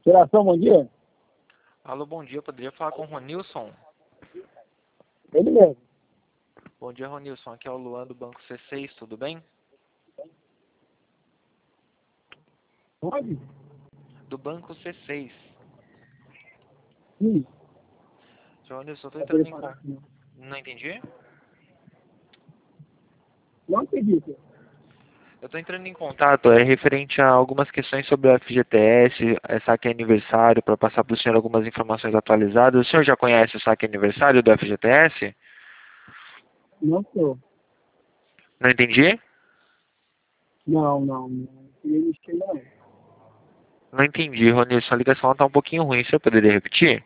Geração, bom dia. Alô, bom dia. Eu poderia falar com o Ronilson? Ele mesmo. Bom dia, Ronilson. Aqui é o Luan do Banco C6, tudo bem? Pode? Do Banco C6. Sim. Seu Ronilson, eu tô Vai entrando poder em falar contato. aqui. Não entendi? Não acredito. Eu tô entrando em contato, referente a algumas questões sobre o FGTS, saque aniversário, para passar para o senhor algumas informações atualizadas. O senhor já conhece o saque aniversário do FGTS? Não sou. Não entendi? Não. Não queria mexer, não. Não entendi, Ronilson. A ligação está um pouquinho ruim. O senhor poderia repetir?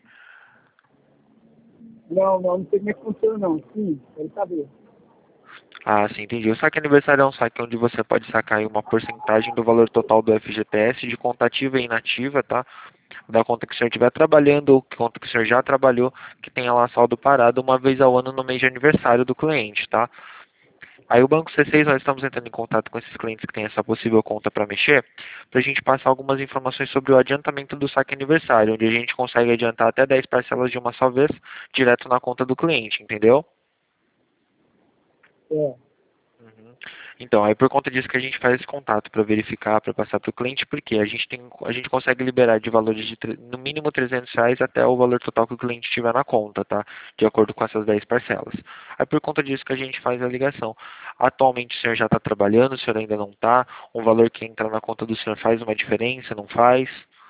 Não sei como é que funciona, não. Sim, quero saber. Ah, sim, entendi. O saque aniversário é um saque onde você pode sacar aí uma porcentagem do valor total do FGTS de conta ativa e inativa, tá? Da conta que o senhor estiver trabalhando ou que conta que o senhor já trabalhou, que tenha lá saldo parado uma vez ao ano no mês de aniversário do cliente, tá? Aí o Banco C6, nós estamos entrando em contato com esses clientes que têm essa possível conta para mexer, para a gente passar algumas informações sobre o adiantamento do saque aniversário, onde a gente consegue adiantar até 10 parcelas de uma só vez, direto na conta do cliente, entendeu? É. Uhum. Então, aí por conta disso que a gente faz esse contato para verificar, para passar para o cliente, porque a gente consegue liberar de valores de no mínimo R$ 300 até o valor total que o cliente tiver na conta, tá? De acordo com essas 10 parcelas. Aí por conta disso que a gente faz a ligação. Atualmente o senhor já está trabalhando, o senhor ainda não está? Um valor que entra na conta do senhor faz uma diferença, não faz?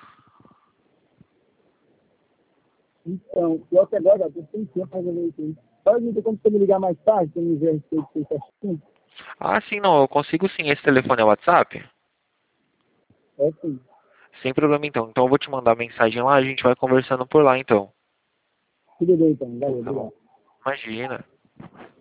Então, pior que agora, eu tenho tempo para resolver isso. Pode me ter como você me ligar mais tarde, para me ver a respeito disso certinho? Ah, sim, não, eu consigo sim. Esse telefone é WhatsApp? É sim. Sem problema então. Então eu vou te mandar mensagem lá, a gente vai conversando por lá então. Tudo bem, então. Valeu, Tá bom? obrigado. Imagina.